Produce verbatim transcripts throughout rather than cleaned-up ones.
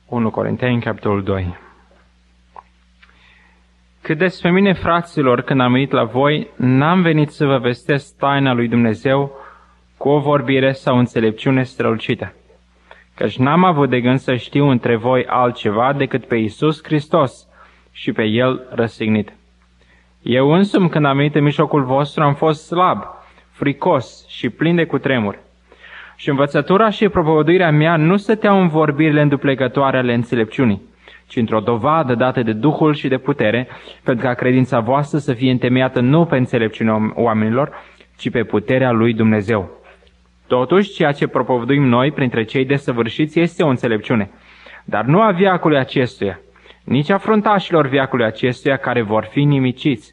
unu Corinteni, capitolul doi. Cât despre mine, fraților, când am venit la voi, n-am venit să vă vestesc taina lui Dumnezeu cu o vorbire sau înțelepciune strălucită, căci n-am avut de gând să știu între voi altceva decât pe Iisus Hristos și pe El răstignit. Eu însumi, când am venit în mijlocul vostru, am fost slab, fricos și plin de cutremur. Și învățătura și propovăduirea mea nu stăteau în vorbirile înduplecătoare ale înțelepciunii, ci într-o dovadă dată de Duhul și de putere, pentru ca credința voastră să fie întemeiată nu pe înțelepciunea oamenilor, ci pe puterea lui Dumnezeu. Totuși, ceea ce propovăduim noi printre cei desăvârșiți este o înțelepciune, dar nu a veacului acestuia, nici a fruntașilor veacului acestuia care vor fi nimiciți.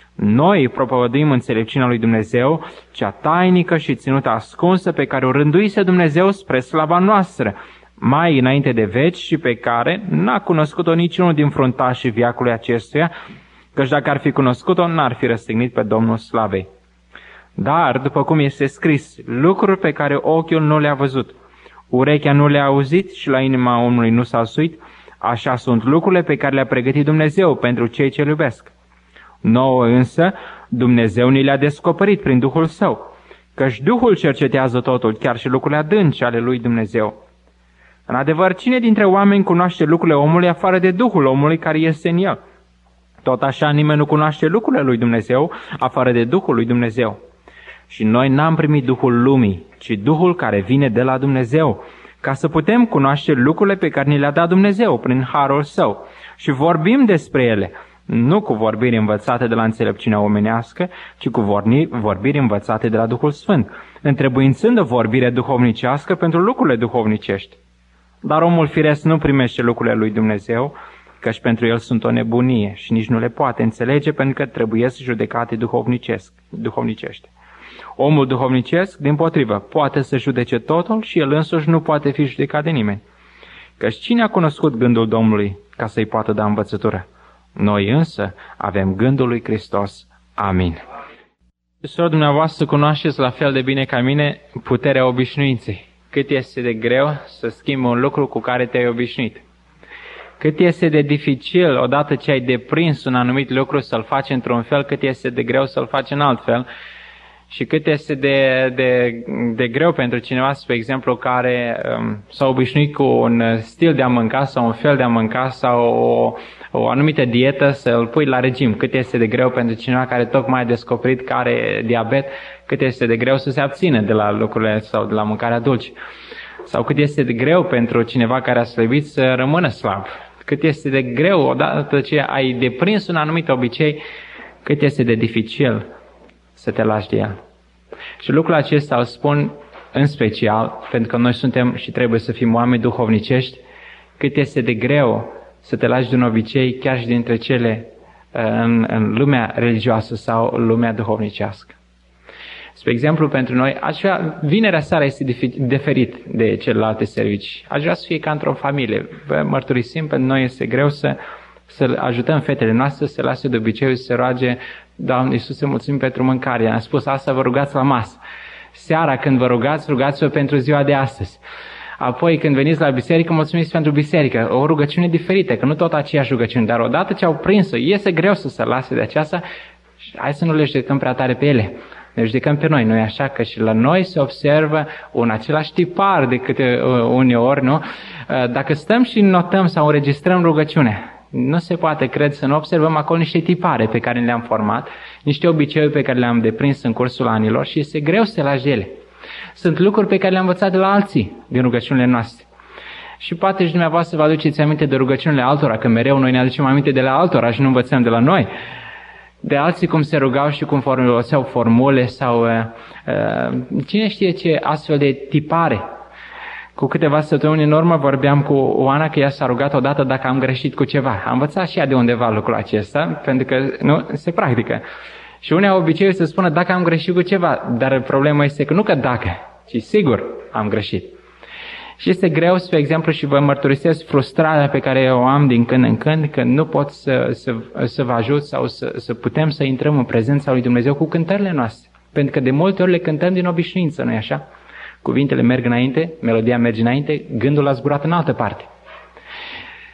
Noi propovăduim înțelepciunea lui Dumnezeu, cea tainică și ținută ascunsă, pe care o rânduise Dumnezeu spre slava noastră, mai înainte de veci, și pe care n-a cunoscut-o niciunul din fruntașii veacului acestuia, căci dacă ar fi cunoscut-o, n-ar fi răstignit pe Domnul slavei. Dar, după cum este scris, lucruri pe care ochiul nu le-a văzut, urechea nu le-a auzit și la inima omului nu s-a suit, așa sunt lucrurile pe care le-a pregătit Dumnezeu pentru cei ce-L iubesc. Nouă însă, Dumnezeu ni le-a descoperit prin Duhul Său, căci Duhul cercetează totul, chiar și lucrurile adânci ale lui Dumnezeu. În adevăr, cine dintre oameni cunoaște lucrurile omului afară de Duhul omului care este în el? Tot așa, nimeni nu cunoaște lucrurile lui Dumnezeu afară de Duhul lui Dumnezeu. Și noi n-am primit Duhul lumii, ci Duhul care vine de la Dumnezeu, ca să putem cunoaște lucrurile pe care ni le-a dat Dumnezeu prin harul Său. Și vorbim despre ele, nu cu vorbiri învățate de la înțelepciunea omenească, ci cu vorbiri învățate de la Duhul Sfânt, întrebuințând o vorbire duhovnicească pentru lucrurile duhovnicești. Dar omul firesc nu primește lucrurile lui Dumnezeu, căci pentru el sunt o nebunie și nici nu le poate înțelege, pentru că trebuie să judecate duhovnicește. Omul duhovnicesc, dimpotrivă, poate să judece totul și el însuși nu poate fi judecat de nimeni. Căci cine a cunoscut gândul Domnului ca să-i poată da învățătură? Noi însă avem gândul lui Hristos. Amin. Soră, dumneavoastră cunoașteți la fel de bine ca mine puterea obișnuinței. Cât este de greu să schimbi un lucru cu care te-ai obișnuit. Cât este de dificil, odată ce ai deprins un anumit lucru, să-l faci într-un fel, cât este de greu să-l faci în alt fel. Și cât este de, de, de greu pentru cineva, spre exemplu, care um, s-a obișnuit cu un stil de a mânca sau un fel de a mânca sau o, o anumită dietă, să-l pui la regim. Cât este de greu pentru cineva care tocmai a descoperit că are diabet, cât este de greu să se abțină de la lucrurile sau de la mâncarea dulce. Sau cât este de greu pentru cineva care a slăbit să rămână slab. Cât este de greu, odată ce ai deprins un anumit obicei, cât este de dificil să te lași de el. Și lucrul acesta îl spun în special, pentru că noi suntem și trebuie să fim oameni duhovnicești, cât este de greu să te lași de un obicei, chiar și dintre cele în, în lumea religioasă sau lumea duhovnicească. Spre exemplu, pentru noi, aș vrea, vinerea seara este diferit de celelalte servicii. Aș vrea să fie ca într-o familie. Vă mărturisim, pentru noi este greu să, să ajutăm fetele noastre să se lase de obiceiul să se roage: Doamne Iisuse, mulțumim pentru mâncare. Am spus asta, vă rugați la masă. Seara când vă rugați, rugați-vă pentru ziua de astăzi. Apoi când veniți la biserică, mulțumiți pentru biserică. O rugăciune diferită, că nu tot aceeași rugăciune, dar odată ce au prins-o, iese greu să se lase de aceasta. Hai să nu le judecăm prea tare pe ele. Ne judecăm pe noi, nu e așa? Că și la noi se observă un același tipar de câte uneori, nu? Dacă stăm și notăm sau înregistrăm rugăciunea, nu se poate, cred, să nu observăm acolo niște tipare pe care le-am format, niște obiceiuri pe care le-am deprins în cursul anilor și este greu să le lași ele. Sunt lucruri pe care le-am învățat de la alții din rugăciunile noastre. Și poate și dumneavoastră vă aduceți aminte de rugăciunile altora, că mereu noi ne aducem aminte de la altora și nu învățăm de la noi. De alții cum se rugau și cum foloseau formule sau uh, uh, cine știe ce astfel de tipare. Cu câteva săptămâni în urmă vorbeam cu Oana că ea s-a rugat odată dacă am greșit cu ceva. Am învățat și ea de undeva lucrul acesta, pentru că nu se practică. Și unii au obiceiul să spună dacă am greșit cu ceva, dar problema este că nu că dacă, ci sigur am greșit. Și este greu, spre exemplu, și vă mărturisesc frustrarea pe care o am din când în când, că nu pot să, să, să vă ajut sau să, să putem să intrăm în prezența lui Dumnezeu cu cântările noastre. Pentru că de multe ori le cântăm din obișnuință, nu-i așa? Cuvintele merg înainte, melodia merge înainte, gândul a zburat în altă parte.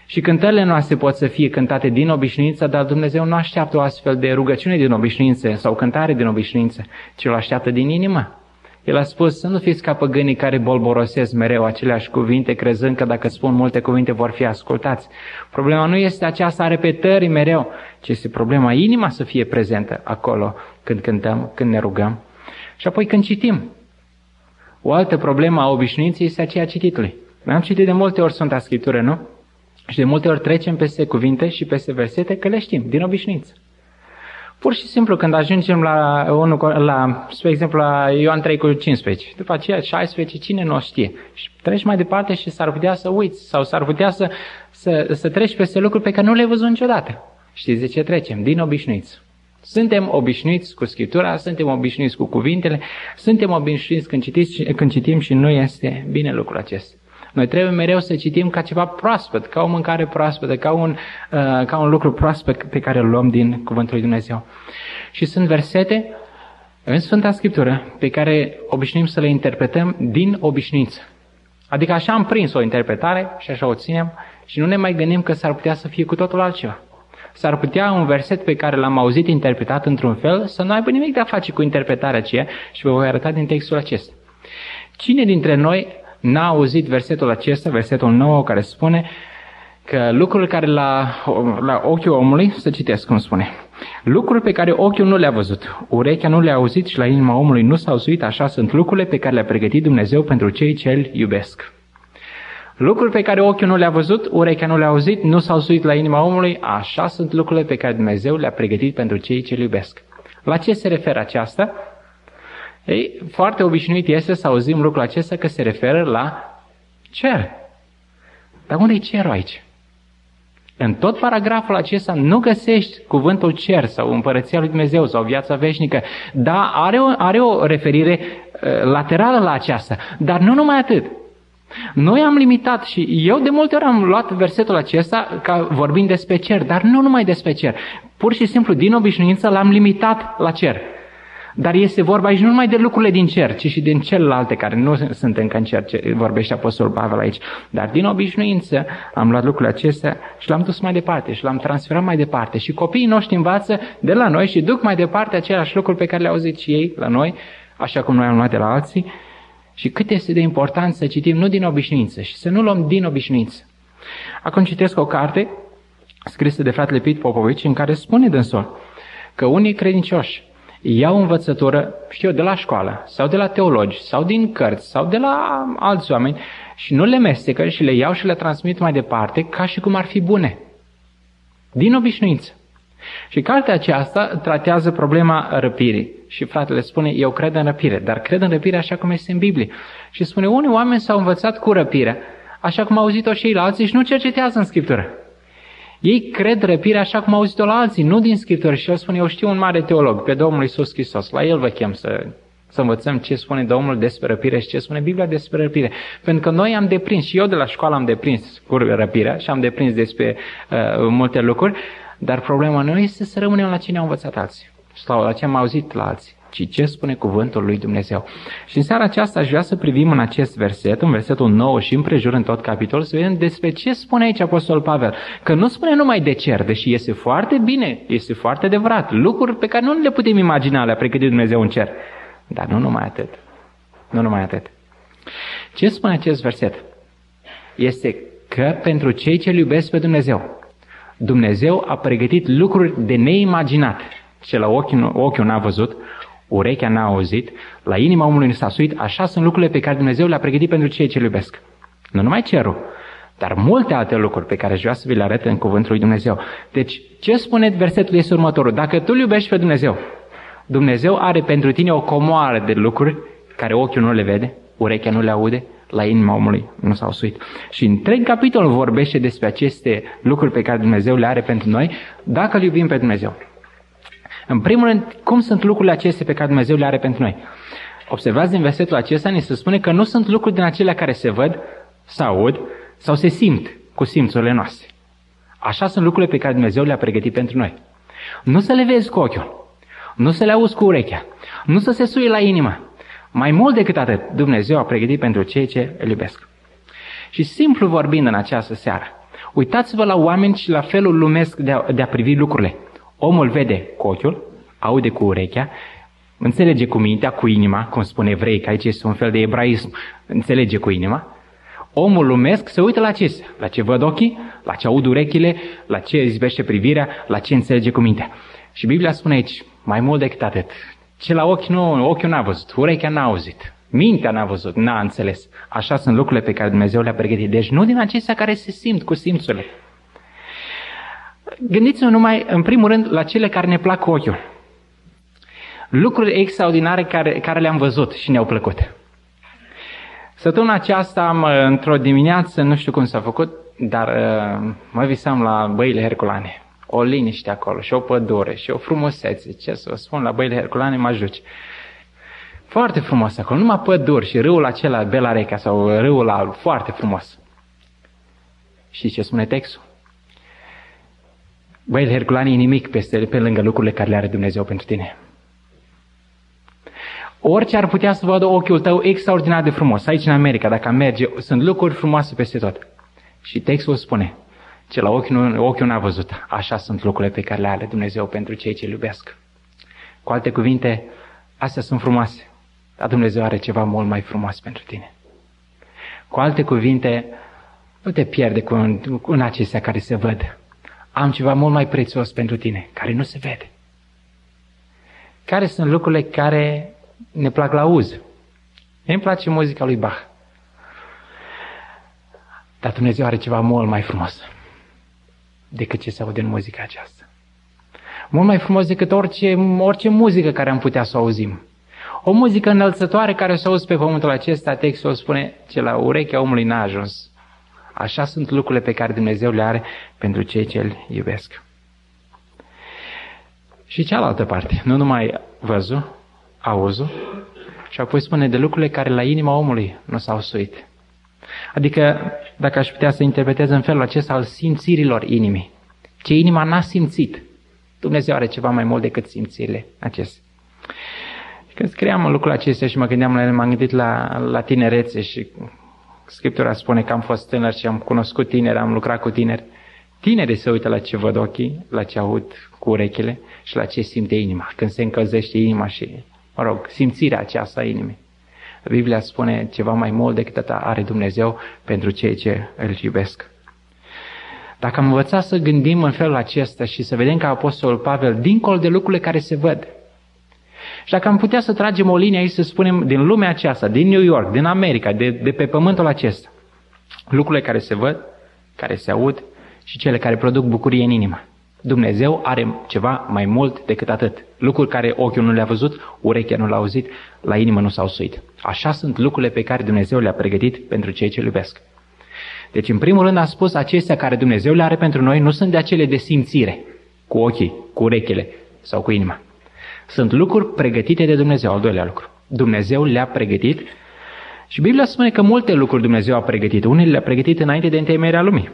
Și cântările noastre pot să fie cântate din obișnuință, dar Dumnezeu nu așteaptă o astfel de rugăciune din obișnuință sau cântare din obișnuință, ci o așteaptă din inimă. El a spus să nu fiți ca păgânii care bolborosesc mereu aceleași cuvinte, crezând că dacă spun multe cuvinte vor fi ascultați. Problema nu este aceasta a repetării mereu, ci este problema inima să fie prezentă acolo când cântăm, când ne rugăm. Și apoi când citim. O altă problemă a obișnuinței este aceea cititului. Noi am citit de multe ori Sfânta Scriptură, nu? Și de multe ori trecem peste cuvinte și peste versete că le știm, din obișnuință. Pur și simplu când ajungem la, la spre exemplu, la Ioan trei cu cincisprezece, după aceea șaisprezece, cine nu o știe? Și treci mai departe și s-ar putea să uiți sau s-ar putea să, să, să treci peste lucruri pe care nu le-ai văzut niciodată. Știți de ce trecem? Din obișnuință. Suntem obișnuiți cu Scriptura, suntem obișnuiți cu cuvintele, suntem obișnuiți când, citiți, când citim și nu este bine lucrul acesta. Noi trebuie mereu să citim ca ceva proaspăt, ca o mâncare proaspătă, ca un, uh, ca un lucru proaspăt pe care îl luăm din Cuvântul lui Dumnezeu. Și sunt versete în Sfânta Scriptură pe care obișnuim să le interpretăm din obișnuință. Adică așa am prins o interpretare și așa o ținem și nu ne mai gândim că s-ar putea să fie cu totul altceva. S-ar putea un verset pe care l-am auzit interpretat într-un fel să nu aibă nimic de a face cu interpretarea aceea și vă voi arăta din textul acesta. Cine dintre noi n-a auzit versetul acesta, versetul nouă, care spune că lucrul care la, la ochiul omului, să citesc cum spune, lucruri pe care ochiul nu le-a văzut, urechea nu le-a auzit și la inima omului nu s-au suit, așa sunt lucrurile pe care le-a pregătit Dumnezeu pentru cei ce îl iubesc. Lucruri pe care ochiul nu le-a văzut, urechea nu le-a auzit, nu s-au suit la inima omului, așa sunt lucrurile pe care Dumnezeu le-a pregătit pentru cei ce îl iubesc. La ce se referă aceasta? Ei, foarte obișnuit este să auzim lucrul acesta că se referă la cer. Dar unde e cerul aici? În tot paragraful acesta nu găsești cuvântul cer sau împărăția lui Dumnezeu sau viața veșnică, dar are o, are o referire uh, laterală la aceasta. Dar nu numai atât. Noi am limitat și eu de multe ori am luat versetul acesta ca vorbind despre cer, dar nu numai despre cer. Pur și simplu, din obișnuință, l-am limitat la cer. Dar este vorba aici nu numai de lucrurile din cer, ci și din celelalte care nu sunt încă în cer, ce vorbește Apostolul Pavel aici. Dar din obișnuință am luat lucrurile acestea și l-am dus mai departe și l-am transferat mai departe. Și copiii noștri învață de la noi și duc mai departe aceleași lucruri pe care le-au auzit și ei la noi, așa cum noi am luat de la alții. Și cât este de important să citim nu din obișnuință și să nu luăm din obișnuință. Acum citesc o carte scrisă de fratele Pete Popovici în care spune dânsul că unii credincioși iau învățătură, știu eu, de la școală sau de la teologi sau din cărți sau de la alți oameni și nu le mestecă și le iau și le transmit mai departe ca și cum ar fi bune. Din obișnuință. Și cartea aceasta tratează problema răpirii. Și fratele spune, eu cred în răpire, dar cred în răpire așa cum este în Biblie. Și spune, unii oameni s-au învățat cu răpirea, așa cum au auzit-o și ei la alții și nu cercetează în Scriptură. Ei cred răpirea așa cum au auzit-o la alții, nu din Scriptură. Și el spune, eu știu un mare teolog, pe Domnul Iisus Hristos, la el vă chem să, să învățăm ce spune Domnul despre răpire și ce spune Biblia despre răpire. Pentru că noi am deprins, și eu de la școală am deprins cu răpirea și am deprins despre uh, multe lucruri, dar problema nu este să rămânem la ce ne-au învățat alții sau la ce am auzit la alții, ci ce spune cuvântul lui Dumnezeu. Și în seara aceasta aș vrea să privim în acest verset, în versetul nouă și împrejur în tot capitolul, să vedem despre ce spune aici Apostolul Pavel. Că nu spune numai de cer, deși este foarte bine, este foarte adevărat, lucruri pe care nu le putem imagina, le-a pregătit Dumnezeu în cer. Dar nu numai atât. Nu numai atât. Ce spune acest verset? Este că pentru cei ce îl iubesc pe Dumnezeu, Dumnezeu a pregătit lucruri de neimaginat. Ce la ochiul, ochiul n-a văzut, urechea n-a auzit, la inima omului nu s-a suit, așa sunt lucrurile pe care Dumnezeu le-a pregătit pentru cei ce îl iubesc. Nu numai cerul, dar multe alte lucruri pe care aș vrea să vi le arăt în cuvântul lui Dumnezeu. Deci, ce spune versetul este următorul? Dacă tu îl iubești pe Dumnezeu, Dumnezeu are pentru tine o comoară de lucruri care ochiul nu le vede, urechea nu le aude, la inima omului nu s-au suit. Și întreg capitolul vorbește despre aceste lucruri pe care Dumnezeu le are pentru noi, dacă îl iubim pe Dumnezeu. În primul rând, cum sunt lucrurile acestea pe care Dumnezeu le are pentru noi? Observați din versetul acesta, ni se spune că nu sunt lucruri din acelea care se văd, se aud sau se simt cu simțurile noastre. Așa sunt lucrurile pe care Dumnezeu le-a pregătit pentru noi. Nu să le vezi cu ochiul, nu să le auzi cu urechea, nu să se suie la inimă. Mai mult decât atât, Dumnezeu a pregătit pentru cei ce îl iubesc. Și simplu vorbind în această seară, Uitați-vă la oameni și la felul lumesc de a, de a privi lucrurile. Omul vede cu ochiul, aude cu urechea, înțelege cu mintea, cu inima, cum spune evrei, că aici este un fel de ebraism, înțelege cu inima. Omul lumesc se uită la ce? La ce văd ochii, la ce aud urechile, la ce izbește privirea, la ce înțelege cu mintea. Și Biblia spune aici, mai mult decât atât, ce la ochi nu, ochiul n-a văzut, urechea n-a auzit, mintea n-a văzut, n-a înțeles. Așa sunt lucrurile pe care Dumnezeu le-a pregătit. Deci nu din acestea care se simt cu simțurile. Gândiți-vă numai, în primul rând, la cele care ne plac cu ochiul. Lucruri extraordinare care, care le-am văzut și ne-au plăcut. Săptămâna aceasta am, într-o dimineață, nu știu cum s-a făcut, dar uh, mă visam la Băile Herculane. O liniște acolo și o pădure și o frumusețe. Ce să vă spun, la Băile Herculane mă ajungi. Foarte frumos acolo, numai păduri și râul acela, Bela Reca sau râul alb, foarte frumos. Și ce spune textul? Băile Herculane e nimic peste, pe lângă lucrurile care le are Dumnezeu pentru tine. Orice ar putea să vadă ochiul tău extraordinar de frumos. Aici în America, dacă merge, sunt lucruri frumoase peste tot. Și textul spune, ce la ochi nu, ochiul n-a văzut, așa sunt lucrurile pe care le are Dumnezeu pentru cei ce îl iubesc. Cu alte cuvinte, astea sunt frumoase, dar Dumnezeu are ceva mult mai frumos pentru tine. Cu alte cuvinte, nu te pierde cu, cu în acestea care se văd. Am ceva mult mai prețios pentru tine, care nu se vede. Care sunt lucrurile care ne plac la auz? Mie îmi place muzica lui Bach. Dar Dumnezeu are ceva mult mai frumos decât ce se aude în muzica aceasta. Mult mai frumos decât orice, orice muzică care am putea să o auzim. O muzică înălțătoare care o să auzi pe pământul acesta, textul spune, ce la urechea omului n-a ajuns. Așa sunt lucrurile pe care Dumnezeu le are pentru cei ce îl iubesc. Și cealaltă parte, nu numai văzul, auzul, și apoi spune de lucrurile care la inima omului nu s-au suit. Adică, dacă aș putea să interpretez în felul acesta al simțirilor inimii. Ce inima n-a simțit. Dumnezeu are ceva mai mult decât simțirile acestea. Când scriam în lucrul acestea și mă gândeam la ele, m-am gândit la, la tinerețe și Scriptura spune că am fost tânăr și am cunoscut tineri, am lucrat cu tineri. Tinerii se uită la ce văd ochii, la ce aud cu urechile și la ce simte inima. Când se încălzește inima și, mă rog, simțirea aceasta a inimii. Biblia spune ceva mai mult decât atât are Dumnezeu pentru cei ce îl iubesc. Dacă am învățat să gândim în felul acesta și să vedem ca Apostolul Pavel, dincolo de lucrurile care se văd, și dacă am putea să tragem o linie aici, să spunem, din lumea aceasta, din New York, din America, de, de pe pământul acesta, lucrurile care se văd, care se aud și cele care produc bucurie în inimă. Dumnezeu are ceva mai mult decât atât. Lucruri care ochiul nu le-a văzut, urechea nu l-a auzit, la inimă nu s-au suit. Așa sunt lucrurile pe care Dumnezeu le-a pregătit pentru cei ce îl iubesc. Deci, în primul rând, am spus, acestea care Dumnezeu le are pentru noi nu sunt de acele de simțire, cu ochii, cu urechile sau cu inima. Sunt lucruri pregătite de Dumnezeu, al doilea lucru. Dumnezeu le-a pregătit și Biblia spune că multe lucruri Dumnezeu a pregătit. Unele le-a pregătit înainte de întemeierea lumii.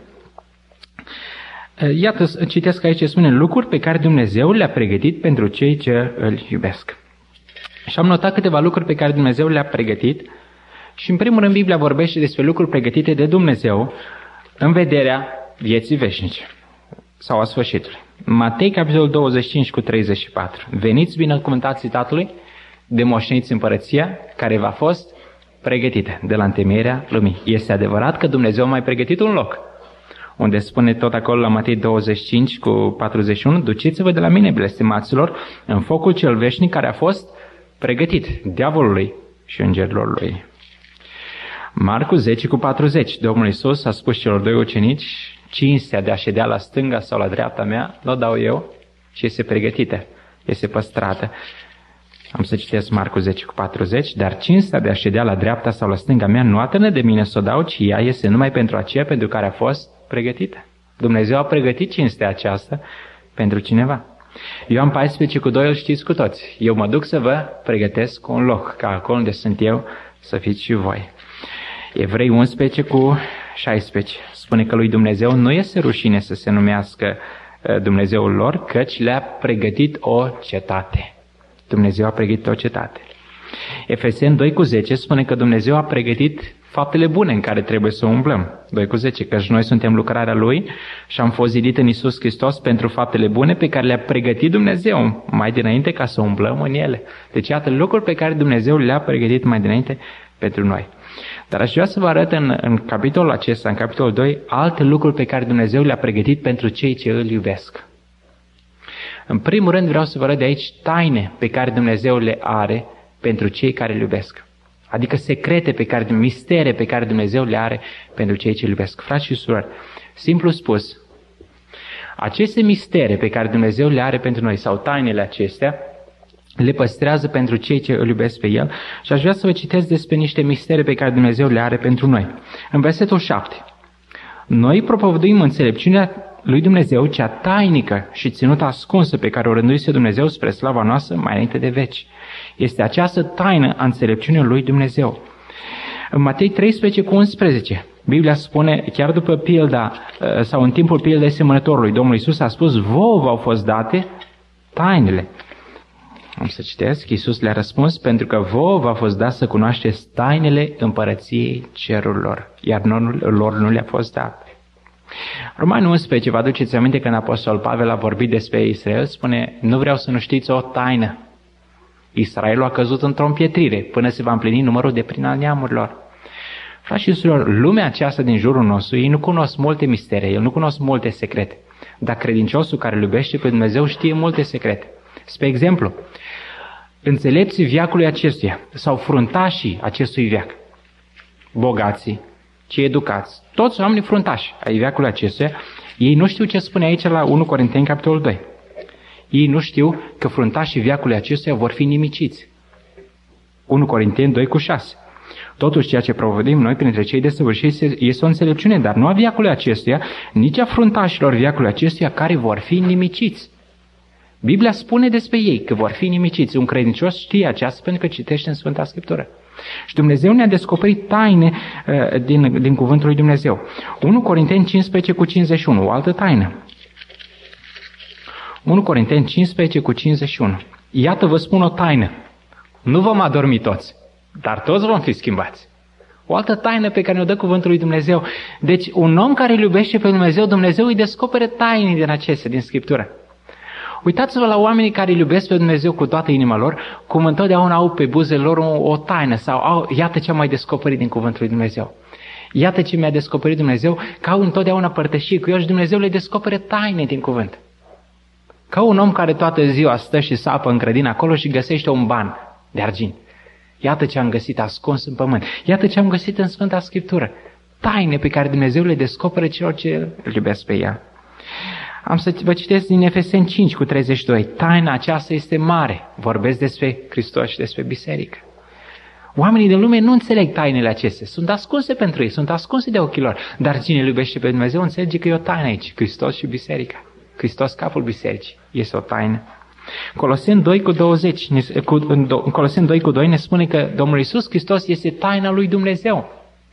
Iată, citesc aici ce spune, lucruri pe care Dumnezeu le-a pregătit pentru cei ce îl iubesc. Și am notat câteva lucruri pe care Dumnezeu le-a pregătit și în primul rând Biblia vorbește despre lucruri pregătite de Dumnezeu în vederea vieții veșnice sau a sfârșitului. Matei, capitolul douăzeci și cinci cu treizeci și patru. Veniți binecuvântații Tatălui, de moșteniți împărăția care v-a fost pregătită de la întemeierea lumii. Este adevărat că Dumnezeu a mai pregătit un loc, unde spune tot acolo la Matei douăzeci și cinci cu patruzeci și unu, duceți-vă de la mine, blestemaților, în focul cel veșnic care a fost pregătit diavolului și îngerilor lui. Marcu zece cu patruzeci. Domnul Iisus a spus celor doi ucenici, cinstea de a ședea la stânga sau la dreapta mea, nu o dau eu, ci este pregătită, este păstrată. Am să citesc Marcu zece cu patruzeci, dar cinstea de a ședea la dreapta sau la stânga mea nu atârnă de mine să o dau, ci ea este numai pentru aceea pentru care a fost pregătită. Dumnezeu a pregătit cinstea aceasta pentru cineva. Ioan paisprezece cu doi îl știți cu toți. Eu mă duc să vă pregătesc un loc, ca acolo unde sunt eu să fiți și voi. Evrei unsprezece cu șaisprezece spune că lui Dumnezeu nu este rușine să se numească Dumnezeul lor, căci le-a pregătit o cetate. Dumnezeu a pregătit o cetate. Efeseni doi cu zece spune că Dumnezeu a pregătit faptele bune în care trebuie să umblăm. doi cu zece, căci noi suntem lucrarea Lui și am fost zidit în Iisus Hristos pentru faptele bune pe care le-a pregătit Dumnezeu mai dinainte ca să umblăm în ele. Deci iată lucruri pe care Dumnezeu le-a pregătit mai dinainte pentru noi. Dar aș vrea să vă arăt în, în capitolul acesta, în capitolul doi, alte lucruri pe care Dumnezeu le-a pregătit pentru cei ce îl iubesc. În primul rând vreau să vă arăt de aici taine pe care Dumnezeu le are pentru cei care îl iubesc. Adică secrete pe care, mistere pe care Dumnezeu le are pentru cei ce îl iubesc. Frați și surori, simplu spus, aceste mistere pe care Dumnezeu le are pentru noi, sau tainele acestea, le păstrează pentru cei ce îl iubesc pe El. Și aș vrea să vă citesc despre niște mistere pe care Dumnezeu le are pentru noi. În versetul șapte. Noi propovăduim înțelepciunea lui Dumnezeu, cea tainică și ținută ascunsă pe care o rânduise Dumnezeu spre slava noastră mai înainte de veci. Este această taină a înțelepciunii lui Dumnezeu. În Matei treisprezece cu unsprezece, Biblia spune, chiar după pilda, sau în timpul pildei semănătorului, Domnul Iisus a spus, vouă v-au fost date tainele. Am să citesc, Iisus le-a răspuns, pentru că vouă v-a fost dat să cunoașteți tainele împărăției cerurilor, iar lor nu le-a fost dat. Romani unsprezece, vă aduceți aminte când Apostol Pavel a vorbit despre Israel, spune, nu vreau să nu știți o taină. Israelul a căzut într-o împietrire până se va împlini numărul de plin al neamurilor. Frați și surori, lumea aceasta din jurul nostru, ei nu cunosc multe mistere, ei nu cunosc multe secrete. Dar credinciosul care îl iubește pe Dumnezeu știe multe secrete. Spre exemplu, înțelepții veacului acestuia sau fruntașii acestui veac, bogații, cei educați, toți oamenii fruntași ai veacului acestuia, ei nu știu ce spune aici la unu Corinteni, capitolul doi. Ei nu știu că fruntașii veacului acestuia vor fi nimiciți. unu Corinteni doi cu șase. Totuși, ceea ce propovăduim noi printre cei desăvârșiți este o înțelepciune, dar nu a veacului acestuia, nici a fruntașilor veacului acestuia care vor fi nimiciți. Biblia spune despre ei că vor fi nimiciți. Un credincios știe aceasta pentru că citește în Sfânta Scriptură. Și Dumnezeu ne-a descoperit taine uh, din, din cuvântul lui Dumnezeu. unu Corinteni cincisprezece cu cincizeci și unu, o altă taină. unu Corinteni cincisprezece cu cincizeci și unu. Iată vă spun o taină. Nu vom adormi toți, dar toți vom fi schimbați. O altă taină pe care ne-o dă cuvântul lui Dumnezeu. Deci un om care îl iubește pe Dumnezeu, Dumnezeu îi descoperă taine din acestea, din Scriptură. Uitați-vă la oamenii care îl iubesc pe Dumnezeu cu toată inima lor, cum întotdeauna au pe buzele lor o, o taină sau au, iată ce am mai descoperit din cuvântul lui Dumnezeu. Iată ce mi-a descoperit Dumnezeu, că au întotdeauna părtășie cu el și Dumnezeu le descoperă taine din cuvânt. Ca un om care toată ziua stă și sapă în grădină acolo și găsește un ban de argint. Iată ce am găsit ascuns în pământ. Iată ce am găsit în Sfânta Scriptură. Taine pe care Dumnezeu le descoperă celor ce îl iubesc pe ea. Am să vă citesc din Efeseni cinci cu treizeci și doi. Taina aceasta este mare. Vorbesc despre Hristos și despre biserică. Oamenii din lume nu înțeleg tainele acestea. Sunt ascunse pentru ei, sunt ascunse de ochii lor. Dar cine îl iubește pe Dumnezeu înțelege că e o taină aici. Hristos și biserica. Hristos, capul bisericii. Este o taină. Coloseni doi cu douăzeci, cu, în Coloseni doi cu doi ne spune că Domnul Iisus Hristos este taina lui Dumnezeu.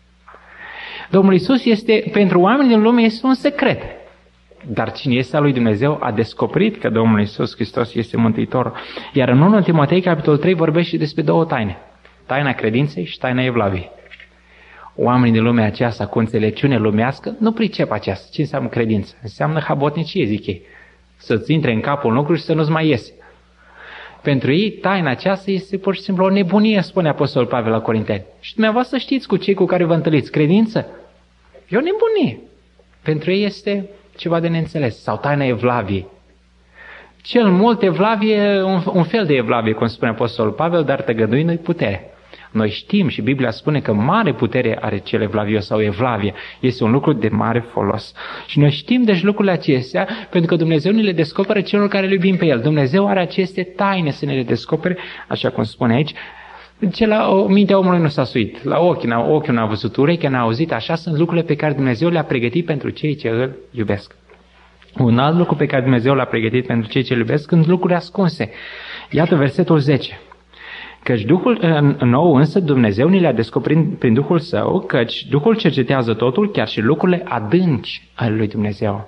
Domnul Iisus este, pentru oamenii din lume, este un secret. Dar cine este al lui Dumnezeu a descoperit că Domnul Iisus Hristos este Mântuitorul. Iar în unu Timotei, capitolul trei, vorbește despre două taine. Taina credinței și taina evlaviei. Oamenii din lumea aceasta cu înțelepciune lumească nu pricep aceasta. Ce înseamnă credință? Înseamnă habotnicie, zic ei. Să-ți intre în capul un lucru și să nu-ți mai iese. Pentru ei, taina aceasta este pur și simplu o nebunie, spune Apostolul Pavel la Corinteni. Și dumneavoastră știți cu cei cu care vă întâlniți. Credință? E o nebunie. Pentru ei este ceva de neînțeles. Sau taina evlaviei. Cel mult evlavie, un, un fel de evlavie, cum spune Apostolul Pavel, dar tăgăduindu-i putere. Noi știm și Biblia spune că mare putere are cel evlavios sau evlavie. Este un lucru de mare folos. Și noi știm deci lucrurile acestea pentru că Dumnezeu ne le descoperă celor care le iubim pe El. Dumnezeu are aceste taine să ne le descopere, așa cum spune aici. Ce la o, mintea omului nu s-a suit. La ochi, ochiul n-a văzut, urechea n-a auzit. Așa sunt lucrurile pe care Dumnezeu le-a pregătit pentru cei ce îl iubesc. Un alt lucru pe care Dumnezeu l-a pregătit pentru cei ce îl iubesc sunt lucruri ascunse. Iată versetul zece. Căci Duhul nou însă Dumnezeu ni le-a descoperit prin Duhul Său, căci Duhul cercetează totul, chiar și lucrurile adânci ale lui Dumnezeu.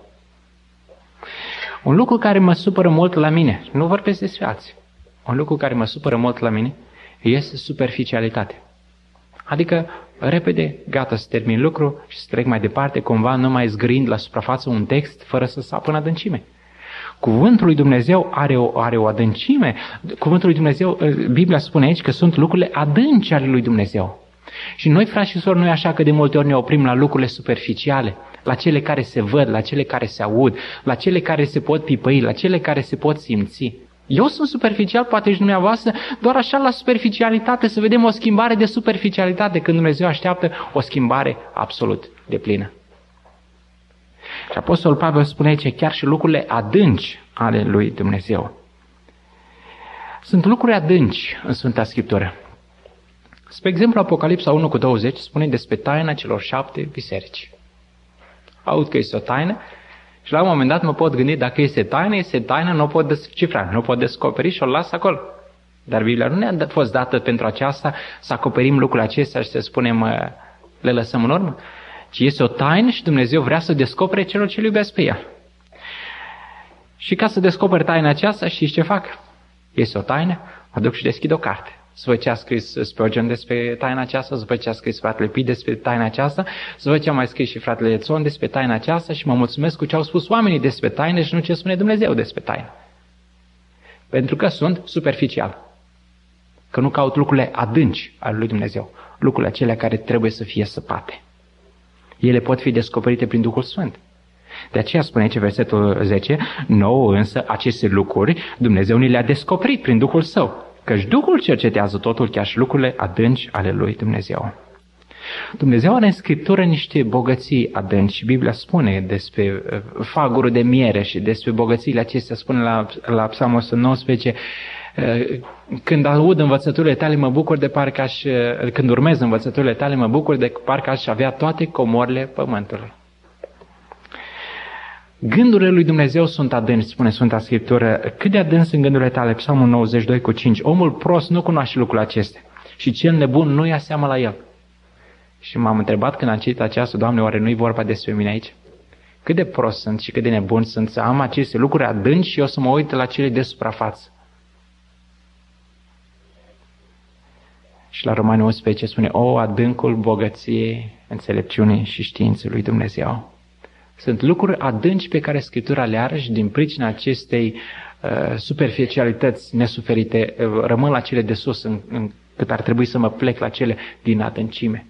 Un lucru care mă supără mult la mine, nu vorbesc despre alții, un lucru care mă supără mult la mine este superficialitatea. Adică repede, gata, să termin lucru și să trec mai departe, cumva nu mai zgrind la suprafață un text fără să sap în adâncime. Cuvântul lui Dumnezeu are o, are o adâncime. Cuvântul lui Dumnezeu, Biblia spune aici că sunt lucrurile adânci ale lui Dumnezeu. Și noi, frați și sori, nu e așa că de multe ori ne oprim la lucrurile superficiale, la cele care se văd, la cele care se aud, la cele care se pot pipăi, la cele care se pot simți. Eu sunt superficial, poate și dumneavoastră, doar așa la superficialitate, să vedem o schimbare de superficialitate, când Dumnezeu așteaptă o schimbare absolut deplină. Și Apostolul Pavel spune aici chiar și lucrurile adânci ale lui Dumnezeu. Sunt lucruri adânci în Sfânta Scriptură. Spre exemplu, Apocalipsa unu cu douăzeci spune despre taina celor șapte biserici. Aud că este o taină și la un moment dat mă pot gândi, dacă este taină, este taină, nu o pot descifra, nu o pot descoperi și o las acolo. Dar Biblia nu ne-a fost dată pentru aceasta să acoperim lucrurile acestea și să spunem, le lăsăm în urmă, ci este o taină și Dumnezeu vrea să descopere celor ce îl iubesc pe ea. Și ca să descoperi taina aceasta, știți ce fac? Este o taină, mă duc și deschid o carte. Să văd ce a scris Spurgeon despre taina aceasta, să văd ce a scris fratele Pitt despre taina aceasta, să văd ce a mai scris și fratele Edson despre taina aceasta și mă mulțumesc cu ce au spus oamenii despre taine și nu ce spune Dumnezeu despre taină. Pentru că sunt superficial. Că nu caut lucrurile adânci ale lui Dumnezeu, lucrurile acelea care trebuie să fie săpate. Ele pot fi descoperite prin Duhul Sfânt. De aceea spune aici versetul zece, nouă însă aceste lucruri Dumnezeu ni le-a descoperit prin Duhul Său. Căci Duhul cercetează totul, chiar și lucrurile adânci ale lui Dumnezeu. Dumnezeu are în Scriptură niște bogății adânci. Biblia spune despre fagurul de miere și despre bogățiile acestea. Spune la, la Psalmul o sută nouăsprezece, când aud învățăturile tale mă bucur de parcă aș, când urmez învățăturile tale mă bucur de parcă aș avea toate comorile pământului. Gândurile lui Dumnezeu sunt adânci, spune Sfânta Scriptură. Cât de adânci sunt gândurile tale? Psalmul nouăzeci și doi cu cinci. Omul prost nu cunoaște lucrurile acestea și cel nebun nu ia seama la el. Și m-am întrebat când am citit aceasta, Doamne, oare nu-i vorba despre mine aici? Cât de prost sunt și cât de nebun sunt să am aceste lucruri adânci și eu să mă uit la cele de suprafață. Și la Romani unsprezece spune, o, adâncul bogăției, înțelepciunii și științei lui Dumnezeu. Sunt lucruri adânci pe care Scriptura le are și din pricina acestei uh, superficialități nesuferite uh, rămân la cele de sus, în, în, cât ar trebui să mă plec la cele din adâncime.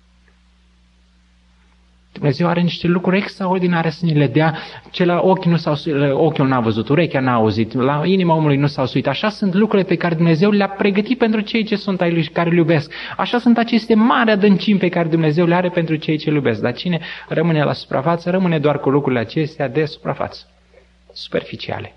Dumnezeu are niște lucruri extraordinare să ne le dea. Ce la ochi nu s-au suit, ochiul n-a văzut, urechea n-a auzit, la inima omului nu s-au suit. Așa sunt lucrurile pe care Dumnezeu le-a pregătit pentru cei ce sunt ai Lui și care îl iubesc. Așa sunt aceste mari adâncimi pe care Dumnezeu le are pentru cei ce îl iubesc. Dar cine rămâne la suprafață, rămâne doar cu lucrurile acestea de suprafață, superficiale.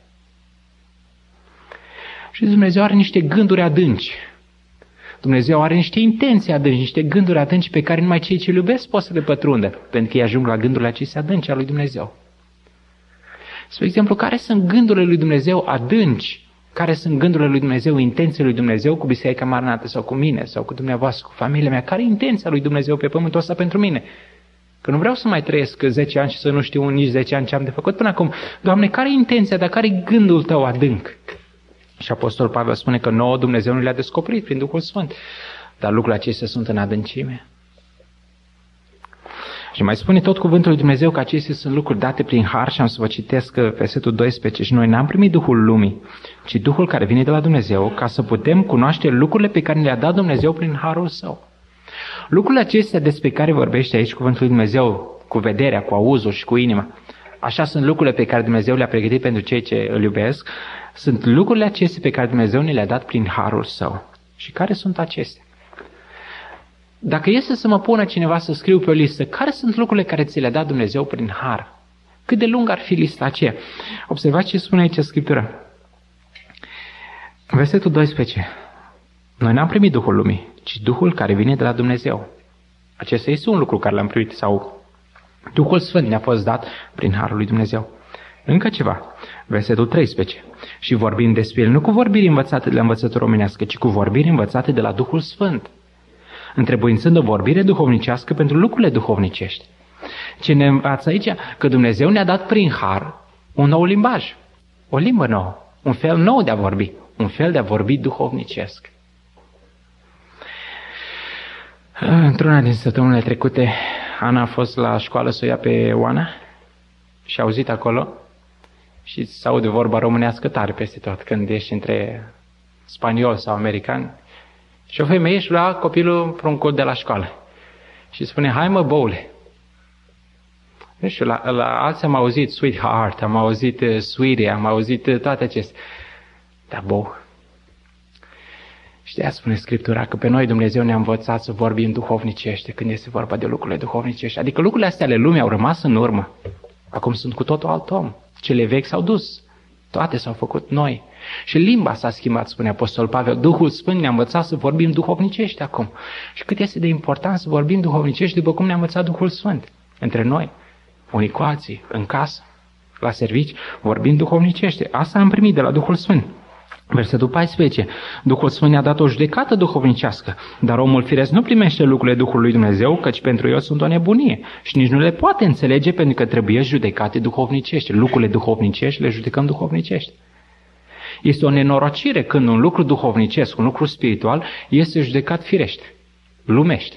Și Dumnezeu are niște gânduri adânci. Dumnezeu are niște intenții adânci, niște gânduri adânci pe care numai cei ce îl iubesc pot să le pătrundă, pentru că ei ajung la gândurile acestea adânci ale lui Dumnezeu. Spre exemplu, care sunt gândurile lui Dumnezeu adânci? Care sunt gândurile lui Dumnezeu, intențiile lui Dumnezeu cu Biserica Maranată sau cu mine sau cu dumneavoastră, cu familia mea? Care e intenția lui Dumnezeu pe pământul ăsta pentru mine? Că nu vreau să mai trăiesc zece ani și să nu știu nici zece ani ce am de făcut până acum. Doamne, care e intenția, dar care e gândul tău adânc? Și Apostolul Pavel spune că nouă Dumnezeu nu le-a descoperit prin Duhul Sfânt. Dar lucrurile acestea sunt în adâncime. Și mai spune tot cuvântul lui Dumnezeu că acestea sunt lucruri date prin har și am să vă citesc versetul doisprezece. Și noi n-am primit Duhul lumii, ci Duhul care vine de la Dumnezeu, ca să putem cunoaște lucrurile pe care le-a dat Dumnezeu prin harul Său. Lucrurile acestea despre care vorbește aici cuvântul lui Dumnezeu, cu vederea, cu auzul și cu inima, așa sunt lucrurile pe care Dumnezeu le-a pregătit pentru cei ce îl iubesc, sunt lucrurile acestea pe care Dumnezeu ne le-a dat prin harul Său. Și care sunt acestea? Dacă este să mă pună cineva să scriu pe o listă, care sunt lucrurile care ți le-a dat Dumnezeu prin har? Cât de lung ar fi lista aceea? Observați ce spune aici Scriptura. Versetul doisprezece. Noi n-am primit Duhul lumii, ci Duhul care vine de la Dumnezeu. Acesta este un lucru care l-am primit, sau Duhul Sfânt ne-a fost dat prin harul lui Dumnezeu. Încă ceva. Versetul treisprezece. Și vorbim despre el nu cu vorbiri învățate de la învățătură omenească, ci cu vorbiri învățate de la Duhul Sfânt, întrebuințând o vorbire duhovnicească pentru lucrurile duhovnicești. Ce ne învață aici? Că Dumnezeu ne-a dat prin har un nou limbaj, o limbă nouă, un fel nou de a vorbi, un fel de a vorbi duhovnicesc. Într-una din săptămânile trecute, Ana a fost la școală să o ia pe Oana și a auzit acolo și se aude vorba românească tare peste tot când ești între spaniol sau american. Și o femeie își lua copilul pruncul de la școală și spune, hai mă, boule. Nu știu, la, la alții am auzit sweetheart, am auzit uh, sweetie, am auzit uh, toate acestea. Dar bou. Și de aia spune Scriptura că pe noi Dumnezeu ne-a învățat să vorbim duhovnicește când este vorba de lucrurile duhovnicești. Adică lucrurile astea ale lumii au rămas în urmă. Acum sunt cu totul alt om. Cele vechi s-au dus. Toate s-au făcut noi. Și limba s-a schimbat, spune Apostol Pavel. Duhul Sfânt ne-a învățat să vorbim duhovnicește acum. Și cât este de important să vorbim duhovnicește după cum ne-a învățat Duhul Sfânt. Între noi, unii cu alții, în casă, la servici, vorbim duhovnicește. Asta am primit de la Duhul Sfânt. Versetul paisprezece. Duhul Sfânt ne-a dat o judecată duhovnicească, dar omul firesc nu primește lucrurile Duhului Dumnezeu, căci pentru el sunt o nebunie și nici nu le poate înțelege pentru că trebuie judecate duhovnicești. Lucrurile duhovnicești le judecăm duhovnicești. Este o nenorocire când un lucru duhovnicesc, un lucru spiritual, este judecat firește, lumește.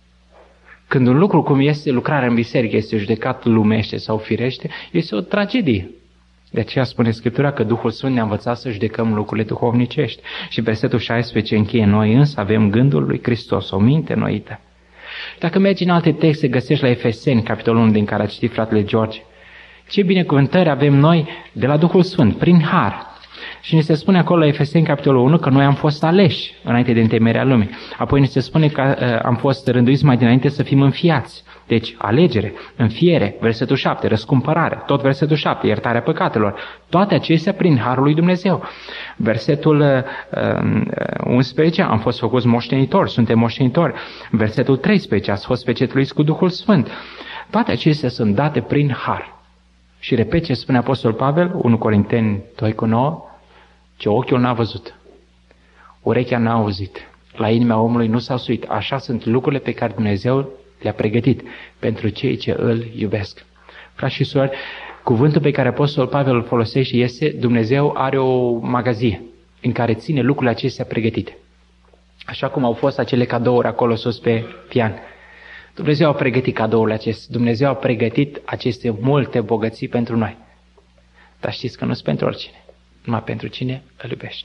Când un lucru cum este lucrarea în biserică este judecat lumește sau firește, este o tragedie. De aceea spune Scriptura că Duhul Sfânt ne-a învățat să judecăm lucrurile duhovnicești. Și versetul șaisprezece încheie, noi însă avem gândul lui Hristos, o minte noită. Dacă mergi în alte texte, găsești la Efeseni, capitolul unu din care a citit fratele George. Ce binecuvântări avem noi de la Duhul Sfânt, prin har. Și ni se spune acolo la Efeseni, capitolul unu, că noi am fost aleși înainte de întemeierea lumii. Apoi ni se spune că uh, am fost rânduiți mai dinainte să fim înfiați. Deci, alegere, înfiere, versetul șapte, răscumpărare, tot versetul șapte, iertarea păcatelor. Toate acestea prin harul lui Dumnezeu. Versetul uh, unsprezece, am fost făcuți moștenitori, suntem moștenitori. Versetul treisprezece, ați fost pecetluiți cu Duhul Sfânt. Toate acestea sunt date prin har. Și repet ce spune Apostol Pavel, unu Corinteni doi cu nouă, ce ochiul n-a văzut, urechea n-a auzit, la inima omului nu s-a suit. Așa sunt lucrurile pe care Dumnezeu le-a pregătit pentru cei ce îl iubesc. Frați și surori, cuvântul pe care Apostol Pavel îl folosește este Dumnezeu are o magazie în care ține lucrurile acestea pregătite. Așa cum au fost acele cadouri acolo sus pe pian. Dumnezeu a pregătit cadourile acestea. Dumnezeu a pregătit aceste multe bogății pentru noi. Dar știți că nu sunt pentru oricine. Numai pentru cine îl iubește.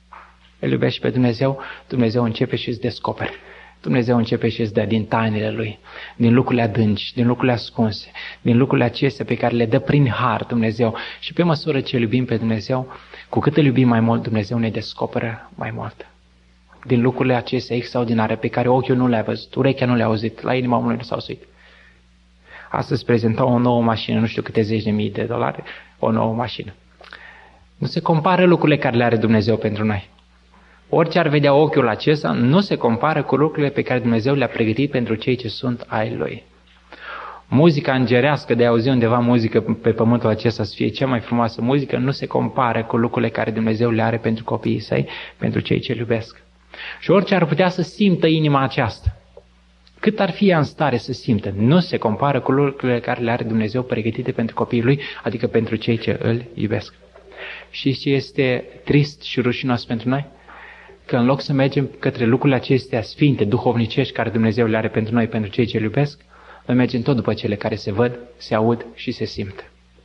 Îl iubești pe Dumnezeu, Dumnezeu începe și îți descoperă. Dumnezeu începe și îți dă din tainele Lui, din lucrurile adânci, din lucrurile ascunse, din lucrurile acestea pe care le dă prin har Dumnezeu. Și pe măsură ce îl iubim pe Dumnezeu, cu cât îl iubim mai mult, Dumnezeu ne descoperă mai mult. Din lucrurile acestea extraordinare pe care ochiul nu le-a văzut, urechea nu le-a auzit, la inima omului nu s-au suit. Astăzi prezentau o nouă mașină, nu știu câte zeci de mii de dolari, o nouă mașină. Nu se compară lucrurile care le are Dumnezeu pentru noi. Orice ar vedea ochiul acesta, nu se compară cu lucrurile pe care Dumnezeu le-a pregătit pentru cei ce sunt ai Lui. Muzica îngerească, de a auzi undeva muzică pe pământul acesta să fie cea mai frumoasă muzică, nu se compară cu lucrurile care Dumnezeu le are pentru copiii săi, pentru cei ce îl iubesc. Și orice ar putea să simtă inima aceasta, cât ar fi ea în stare să simtă, nu se compară cu lucrurile care le are Dumnezeu pregătite pentru copiii Lui, adică pentru cei ce îl iubesc. Știți ce este trist și rușinos pentru noi? Că în loc să mergem către lucrurile acestea sfinte, duhovnicești, care Dumnezeu le are pentru noi, pentru cei ce îl iubesc, noi mergem tot după cele care se văd, se aud și se simt.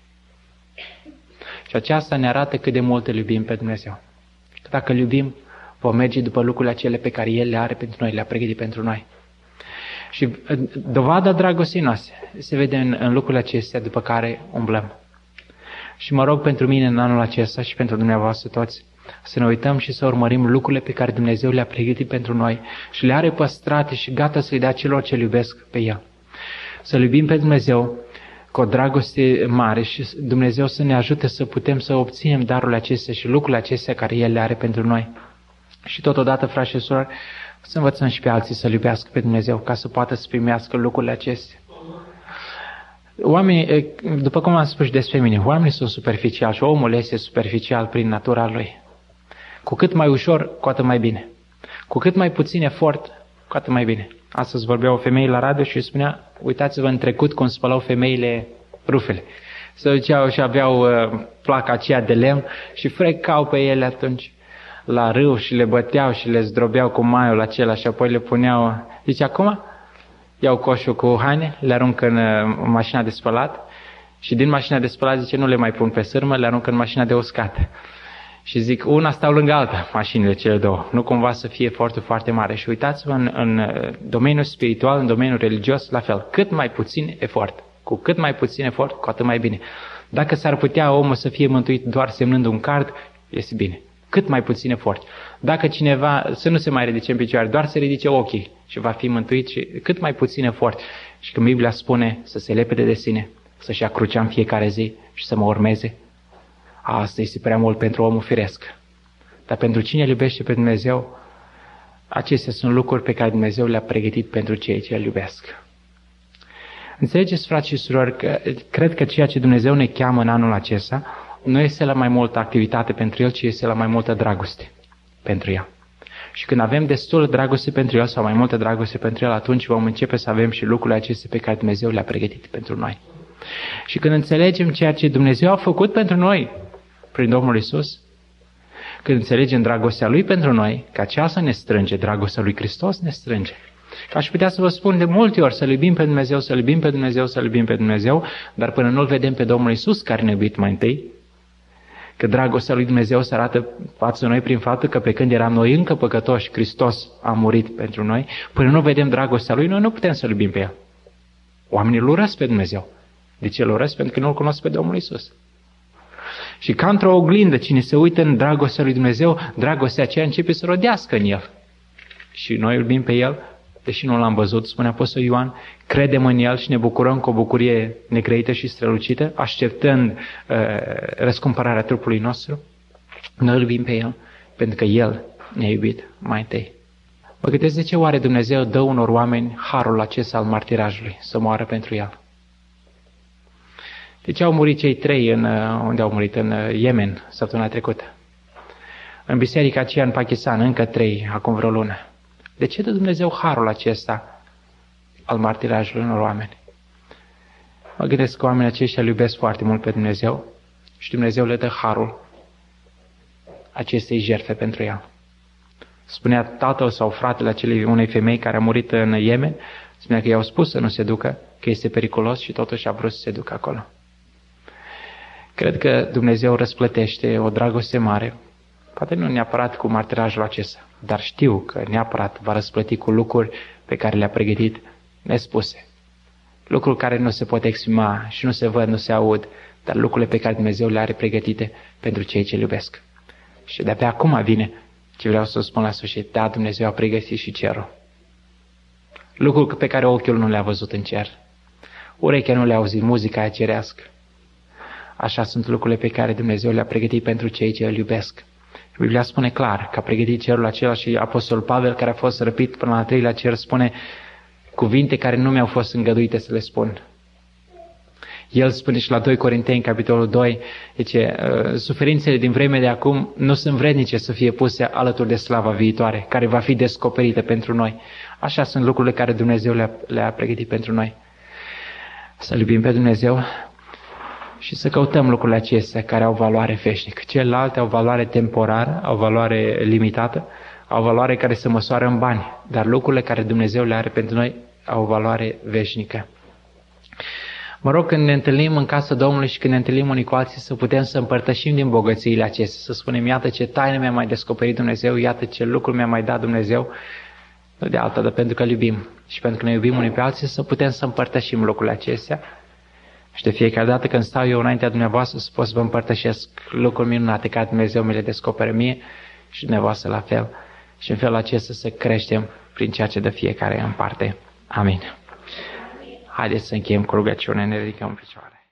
Și aceasta ne arată cât de mult îl iubim pe Dumnezeu. Că dacă îl iubim, vom merge după lucrurile acele pe care El le are pentru noi, le-a pregătit pentru noi. Și dovada dragostei noastre se vede în, în lucrurile acestea după care umblăm. Și mă rog pentru mine în anul acesta și pentru dumneavoastră toți să ne uităm și să urmărim lucrurile pe care Dumnezeu le-a pregătit pentru noi și le are păstrate și gata să-i dea celor ce-L iubesc pe El. Să-L iubim pe Dumnezeu cu o dragoste mare și Dumnezeu să ne ajute să putem să obținem darurile acestea și lucrurile acestea care El le are pentru noi. Și totodată, frați și surori, să învățăm și pe alții să-L iubească pe Dumnezeu ca să poată să primească lucrurile acestea. Oamenii, după cum am spus și despre mine, oamenii sunt superficiali și omul este superficial prin natura lui. Cu cât mai ușor, cu atât mai bine. Cu cât mai puțin efort, cu atât mai bine. Astăzi vorbea o femeie la radio și spunea, uitați-vă în trecut cum spălau femeile rufele. Se duceau și aveau uh, placa aceea de lemn și frecau pe ele atunci. la râu și le băteau și le zdrobeau cu maiul acela și apoi le puneau... Zice, acum iau coșul cu haine, le arunc în mașina de spălat și din mașina de spălat, zice, nu le mai pun pe sârmă, le arunc în mașina de uscat. Și zic, una stau lângă alta, mașinile cele două, nu cumva să fie efortul foarte mare. Și uitați-vă în, în domeniul spiritual, în domeniul religios, la fel, cât mai puțin efort. Cu cât mai puțin efort, cu atât mai bine. Dacă s-ar putea omul să fie mântuit doar semnând un card, este bine. Cât mai puțin efort. Dacă cineva să nu se mai ridice în picioare, doar să ridice ochii și va fi mântuit, și cât mai puțin efort. Și când Biblia spune să se lepede de sine, să-și ia crucea în fiecare zi și să mă urmeze, asta este prea mult pentru omul firesc. Dar pentru cine îl iubește pe Dumnezeu, acestea sunt lucruri pe care Dumnezeu le-a pregătit pentru cei ce îl iubesc. Înțelegeți, frați și surori, că cred că ceea ce Dumnezeu ne cheamă în anul acesta nu este la mai multă activitate pentru El, ci este la mai multă dragoste pentru El. Și când avem destul dragoste pentru El sau mai multă dragoste pentru El, atunci vom începe să avem și lucrurile acestea pe care Dumnezeu le-a pregătit pentru noi. Și când înțelegem ceea ce Dumnezeu a făcut pentru noi prin Domnul Iisus, când înțelegem dragostea Lui pentru noi, că aceasta ne strânge, dragostea Lui Hristos ne strânge. Că aș putea să vă spun de multe ori să-L iubim pe Dumnezeu, să-L iubim pe Dumnezeu, să-L iubim pe Dumnezeu, dar până nu-L vedem pe Domnul Iisus care ne-a iubit mai întâi, că dragostea lui Dumnezeu se arată față noi prin faptul că pe când eram noi încă păcătoși, Hristos a murit pentru noi, până nu vedem dragostea Lui, noi nu putem să-L iubim pe El. Oamenii îl urăsc pe Dumnezeu. De ce îl urăsc? Pentru că nu-L cunosc pe Domnul Iisus. Și ca într-o oglindă, cine se uită în dragostea lui Dumnezeu, dragostea aceea începe să rodească în El. Și noi îl iubim pe El, deși nu L-am văzut, spune Apostolul Ioan, credem în El și ne bucurăm cu o bucurie negrăită și strălucită, așteptând uh, răscumpărarea trupului nostru. Noi îl iubim pe El, pentru că El ne-a iubit mai întâi. Mă gândesc de ce oare Dumnezeu dă unor oameni harul acesta al martirajului, să moară pentru El. De ce au murit cei trei în, unde au murit? În Yemen, săptămâna trecută. În biserica aceea în Pakistan, încă trei, acum vreo lună. De ce dă Dumnezeu harul acesta al martirajului unor oameni? Mă gândesc că oamenii aceștia îl iubesc foarte mult pe Dumnezeu și Dumnezeu le dă harul acestei jertfe pentru El. Spunea tatăl sau fratele acelei unei femei care a murit în Yemen, spunea că i-au spus să nu se ducă, că este periculos și totuși a vrut să se ducă acolo. Cred că Dumnezeu răsplătește o dragoste mare, poate nu neapărat cu martirajul acesta, dar știu că neapărat va răsplăti cu lucruri pe care le-a pregătit nespuse. Lucruri care nu se pot exprima și nu se văd, nu se aud, dar lucrurile pe care Dumnezeu le are pregătite pentru cei ce îl iubesc. Și de-abia acum vine ce vreau să spun la sfârșit. Da, Dumnezeu a pregătit și cerul. Lucruri pe care ochiul nu le-a văzut în cer. Urechea nu le-a auzit, muzica aia cerească. Așa sunt lucrurile pe care Dumnezeu le-a pregătit pentru cei ce îl iubesc. Biblia spune clar că a pregătit cerul acela și Apostolul Pavel, care a fost răpit până la treilea cer, spune cuvinte care nu mi-au fost îngăduite să le spun. El spune și la doi Corinteni, capitolul doi, zice, suferințele din vremea de acum nu sunt vrednice să fie puse alături de slava viitoare, care va fi descoperită pentru noi. Așa sunt lucrurile care Dumnezeu le-a, le-a pregătit pentru noi. Să iubim pe Dumnezeu și să căutăm lucrurile acestea care au valoare veșnică. Celelalte au valoare temporară, au valoare limitată, au valoare care se măsoară în bani, dar lucrurile care Dumnezeu le are pentru noi au valoare veșnică. Mă rog, când ne întâlnim în casa Domnului și când ne întâlnim unii cu alții, să putem să împărtășim din bogățiile acestea, să spunem, iată ce taină mi-a mai descoperit Dumnezeu, iată ce lucruri mi-a mai dat Dumnezeu, nu de alta, dar pentru că îl iubim și pentru că ne iubim unii pe alții, să putem să împărtășim lucrurile acestea. Și de fiecare dată când stau eu înaintea dumneavoastră, să pot să vă împărtășesc lucruri minunate care Dumnezeu mi le descoperă mie și dumneavoastră la fel. Și în felul acesta să creștem prin ceea ce dă fiecare în parte. Amin. Haideți să încheiem cu rugăciune, ne ridicăm în picioare.